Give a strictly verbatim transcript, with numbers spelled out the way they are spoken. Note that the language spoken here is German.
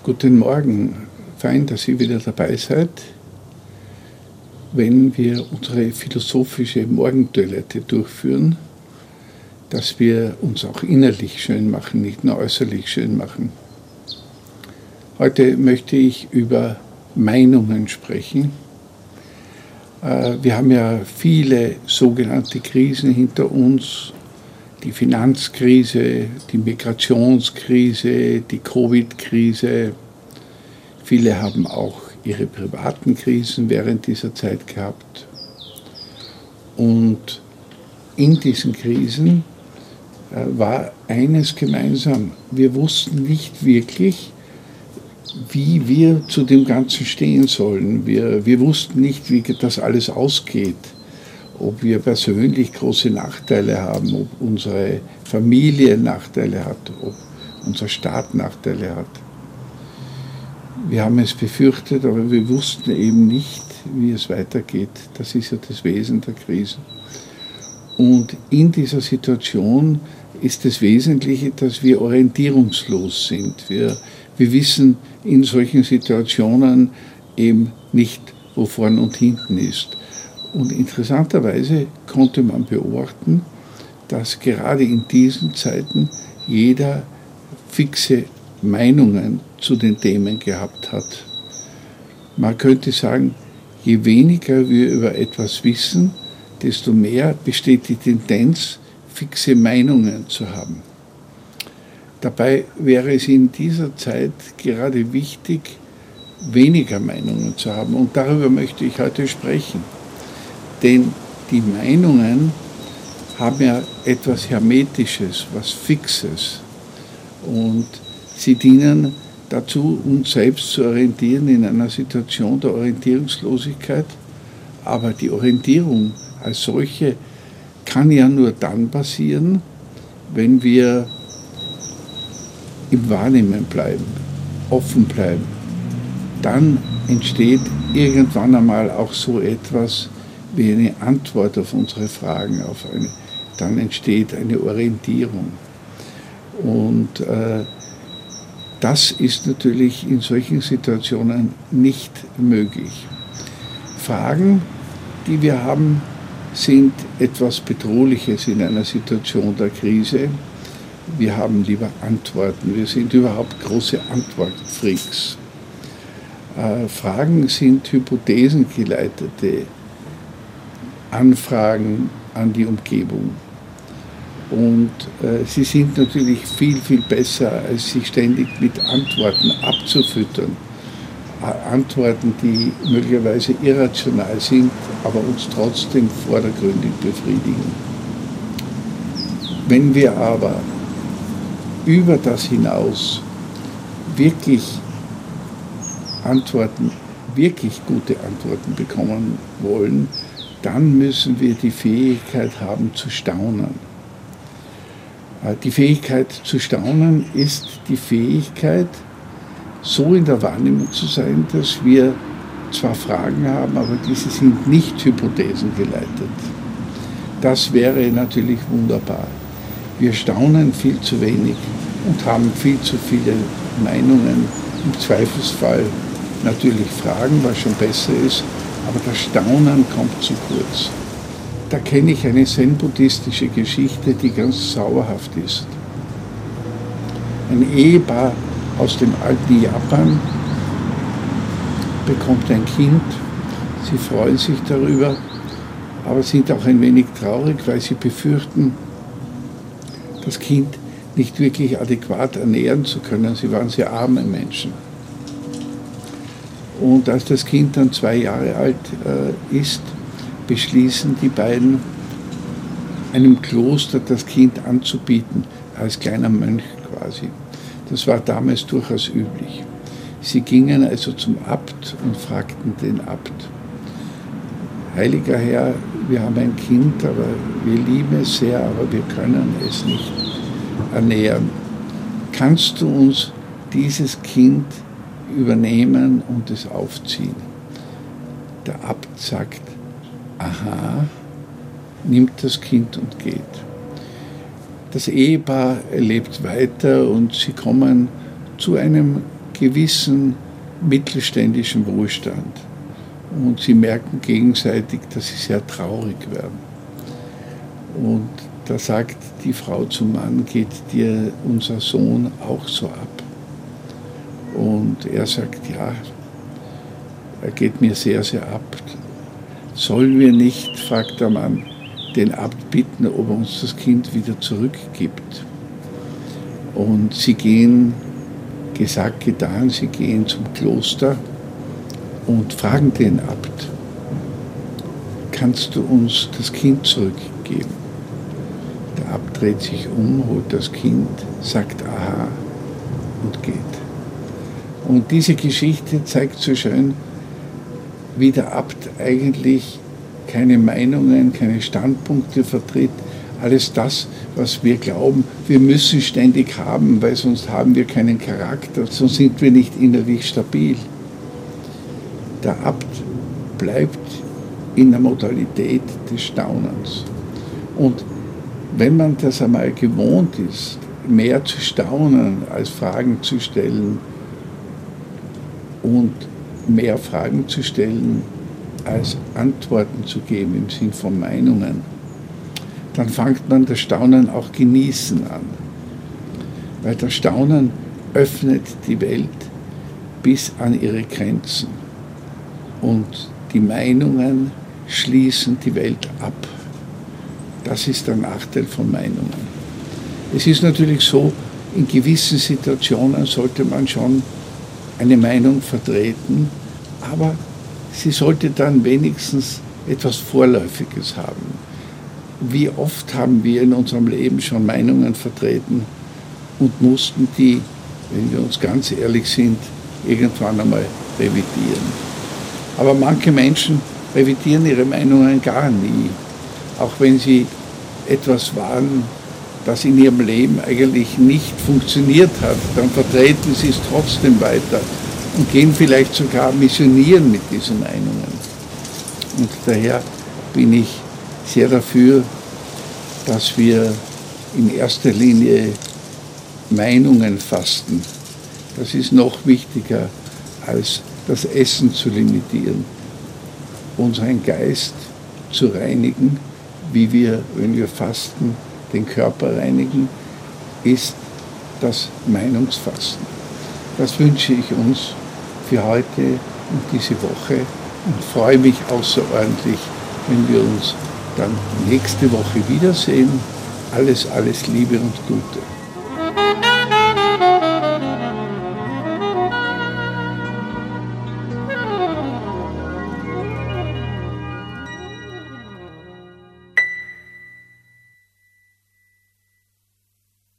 Guten Morgen, fein, dass ihr wieder dabei seid, wenn wir unsere philosophische Morgentoilette durchführen, dass wir uns auch innerlich schön machen, nicht nur äußerlich schön machen. Heute möchte ich über Meinungen sprechen. Wir haben ja viele sogenannte Krisen hinter uns, die Finanzkrise, die Migrationskrise, die Covid-Krise. Viele haben auch ihre privaten Krisen während dieser Zeit gehabt. Und in diesen Krisen war eines gemeinsam: Wir wussten nicht wirklich, wie wir zu dem Ganzen stehen sollen. Wir, wir wussten nicht, wie das alles ausgeht, ob wir persönlich große Nachteile haben, ob unsere Familie Nachteile hat, ob unser Staat Nachteile hat. Wir haben es befürchtet, aber wir wussten eben nicht, wie es weitergeht. Das ist ja das Wesen der Krisen. Und in dieser Situation ist das Wesentliche, dass wir orientierungslos sind. Wir, wir wissen in solchen Situationen eben nicht, wo vorn und hinten ist. Und interessanterweise konnte man beobachten, dass gerade in diesen Zeiten jeder fixe Meinungen zu den Themen gehabt hat. Man könnte sagen, je weniger wir über etwas wissen, desto mehr besteht die Tendenz, fixe Meinungen zu haben. Dabei wäre es in dieser Zeit gerade wichtig, weniger Meinungen zu haben. Und darüber möchte ich heute sprechen. Denn die Meinungen haben ja etwas Hermetisches, was Fixes. Und sie dienen dazu, uns selbst zu orientieren in einer Situation der Orientierungslosigkeit. Aber die Orientierung als solche kann ja nur dann passieren, wenn wir im Wahrnehmen bleiben, offen bleiben. Dann entsteht irgendwann einmal auch so etwas wie eine Antwort auf unsere Fragen, auf eine, dann entsteht eine Orientierung. Und äh, das ist natürlich in solchen Situationen nicht möglich. Fragen, die wir haben, sind etwas Bedrohliches in einer Situation der Krise. Wir haben lieber Antworten. Wir sind überhaupt große Antwortfreaks. Äh, Fragen sind hypothesengeleitete Anfragen an die Umgebung. Und äh, sie sind natürlich viel, viel besser, als sich ständig mit Antworten abzufüttern. Äh, Antworten, die möglicherweise irrational sind, aber uns trotzdem vordergründig befriedigen. Wenn wir aber über das hinaus wirklich Antworten, wirklich gute Antworten bekommen wollen, dann müssen wir die Fähigkeit haben zu staunen. Die Fähigkeit zu staunen ist die Fähigkeit, so in der Wahrnehmung zu sein, dass wir zwar Fragen haben, aber diese sind nicht hypothesengeleitet. Das wäre natürlich wunderbar. Wir staunen viel zu wenig und haben viel zu viele Meinungen. Im Zweifelsfall natürlich Fragen, was schon besser ist, aber das Staunen kommt zu kurz. Da kenne ich eine zen-buddhistische Geschichte, die ganz sauerhaft ist. Ein Ehepaar aus dem alten Japan bekommt ein Kind. Sie freuen sich darüber, aber sind auch ein wenig traurig, weil sie befürchten, das Kind nicht wirklich adäquat ernähren zu können. Sie waren sehr arme Menschen. Und als das Kind dann zwei Jahre alt äh, ist, beschließen die beiden, einem Kloster das Kind anzubieten, als kleiner Mönch quasi. Das war damals durchaus üblich. Sie gingen also zum Abt und fragten den Abt: Heiliger Herr, wir haben ein Kind, aber wir lieben es sehr, aber wir können es nicht ernähren. Kannst du uns dieses Kind übernehmen und es aufziehen? Der Abt sagt: Aha, nimmt das Kind und geht. Das Ehepaar lebt weiter und sie kommen zu einem gewissen mittelständischen Wohlstand. Und sie merken gegenseitig, dass sie sehr traurig werden. Und da sagt die Frau zum Mann, geht dir unser Sohn auch so ab? Und er sagt, ja, er geht mir sehr, sehr ab. Sollen wir nicht, fragt der Mann, den Abt bitten, ob er uns das Kind wieder zurückgibt? Und sie gehen, gesagt, getan, sie gehen zum Kloster und fragen den Abt, kannst du uns das Kind zurückgeben? Der Abt dreht sich um, holt das Kind, sagt aha und geht. Und diese Geschichte zeigt so schön, wie der Abt eigentlich keine Meinungen, keine Standpunkte vertritt. Alles das, was wir glauben, wir müssen ständig haben, weil sonst haben wir keinen Charakter, sonst sind wir nicht innerlich stabil. Der Abt bleibt in der Modalität des Staunens. Und wenn man das einmal gewohnt ist, mehr zu staunen, als Fragen zu stellen und mehr Fragen zu stellen, als Antworten zu geben im Sinn von Meinungen, dann fängt man das Staunen auch genießen an. Weil das Staunen öffnet die Welt bis an ihre Grenzen. Und die Meinungen schließen die Welt ab. Das ist der Nachteil von Meinungen. Es ist natürlich so, in gewissen Situationen sollte man schon eine Meinung vertreten, aber sie sollte dann wenigstens etwas Vorläufiges haben. Wie oft haben wir in unserem Leben schon Meinungen vertreten und mussten die, wenn wir uns ganz ehrlich sind, irgendwann einmal revidieren. Aber manche Menschen revidieren ihre Meinungen gar nie, auch wenn sie etwas waren, das in ihrem Leben eigentlich nicht funktioniert hat, dann vertreten sie es trotzdem weiter und gehen vielleicht sogar missionieren mit diesen Meinungen. Und daher bin ich sehr dafür, dass wir in erster Linie Meinungen fasten. Das ist noch wichtiger, als das Essen zu limitieren. Unseren Geist zu reinigen, wie wir, wenn wir fasten, den Körper reinigen, ist das Meinungsfasten. Das wünsche ich uns für heute und diese Woche und freue mich außerordentlich, wenn wir uns dann nächste Woche wiedersehen. Alles, alles Liebe und Gute.